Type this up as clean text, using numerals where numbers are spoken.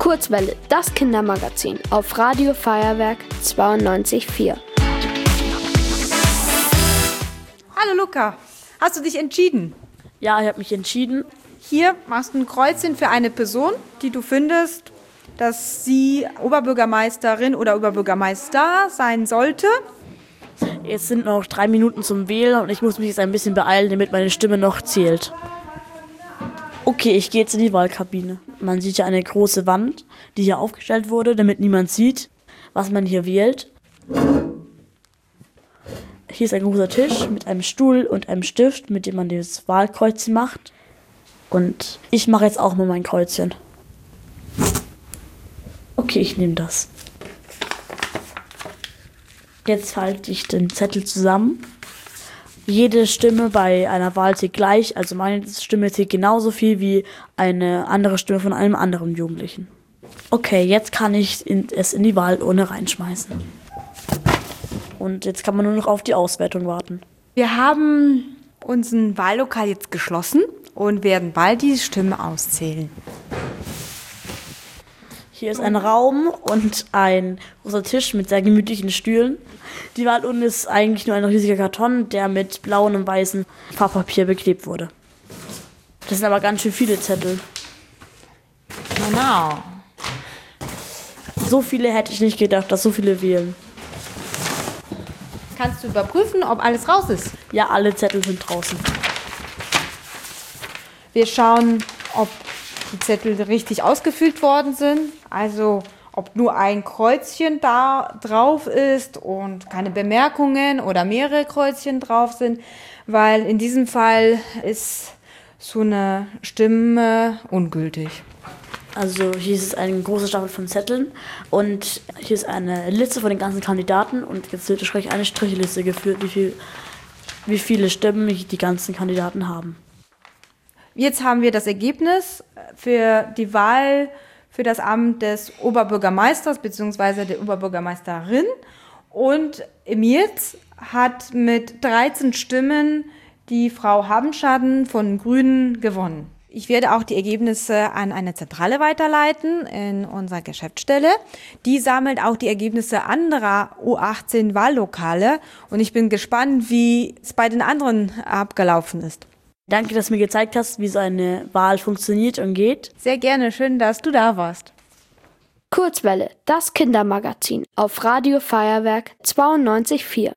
Kurzwelle, das Kindermagazin auf Radio Feuerwerk 92,4. Hallo Luca, hast du dich entschieden? Ja, ich habe mich entschieden. Hier machst du ein Kreuzchen für eine Person, die du findest, dass sie Oberbürgermeisterin oder Oberbürgermeister sein sollte. Es sind noch 3 Minuten zum Wählen und ich muss mich jetzt ein bisschen beeilen, damit meine Stimme noch zählt. Okay, ich gehe jetzt in die Wahlkabine. Man sieht ja eine große Wand, die hier aufgestellt wurde, damit niemand sieht, was man hier wählt. Hier ist ein großer Tisch mit einem Stuhl und einem Stift, mit dem man das Wahlkreuzchen macht. Und ich mache jetzt auch mal mein Kreuzchen. Okay, ich nehme das. Jetzt halte ich den Zettel zusammen. Jede Stimme bei einer Wahl zählt gleich, also meine Stimme zählt genauso viel wie eine andere Stimme von einem anderen Jugendlichen. Okay, jetzt kann ich es in die Wahlurne reinschmeißen. Und jetzt kann man nur noch auf die Auswertung warten. Wir haben unser Wahllokal jetzt geschlossen und werden bald die Stimmen auszählen. Hier ist ein Raum und ein großer Tisch mit sehr gemütlichen Stühlen. Die Wahlurne ist eigentlich nur ein riesiger Karton, der mit blauem und weißem Farbpapier beklebt wurde. Das sind aber ganz schön viele Zettel. Genau. So viele hätte ich nicht gedacht, dass so viele wählen. Kannst du überprüfen, ob alles raus ist? Ja, alle Zettel sind draußen. Wir schauen, ob die Zettel richtig ausgefüllt worden sind. Also ob nur ein Kreuzchen da drauf ist und keine Bemerkungen oder mehrere Kreuzchen drauf sind. Weil in diesem Fall ist so eine Stimme ungültig. Also hier ist ein großer Stapel von Zetteln und hier ist eine Liste von den ganzen Kandidaten und jetzt wird wahrscheinlich eine Strichliste geführt, wie viele Stimmen die ganzen Kandidaten haben. Jetzt haben wir das Ergebnis für die Wahl für das Amt des Oberbürgermeisters bzw. der Oberbürgermeisterin. Und Emils hat mit 13 Stimmen die Frau Habenschaden von Grünen gewonnen. Ich werde auch die Ergebnisse an eine Zentrale weiterleiten in unserer Geschäftsstelle. Die sammelt auch die Ergebnisse anderer U18-Wahllokale. Und ich bin gespannt, wie es bei den anderen abgelaufen ist. Danke, dass du mir gezeigt hast, wie so eine Wahl funktioniert und geht. Sehr gerne, schön, dass du da warst. Kurzwelle, das Kindermagazin auf Radio Feuerwerk 92,4.